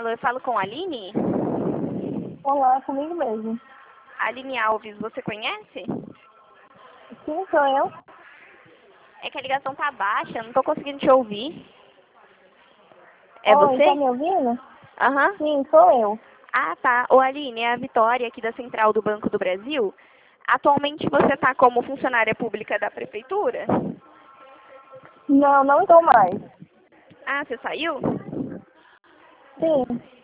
Alô, eu falo com a Aline? Olá, comigo mesmo. Aline Alves, você conhece? Sim, sou eu. É que a ligação tá baixa, não tô conseguindo te ouvir. É Oi, tá você? me ouvindo? Aham. Sim, sou eu. Ah, tá. Ô, Aline, é a Vitória aqui da Central do Banco do Brasil. Atualmente você tá como funcionária pública da prefeitura? Não, não estou mais. Ah, você saiu? Sim,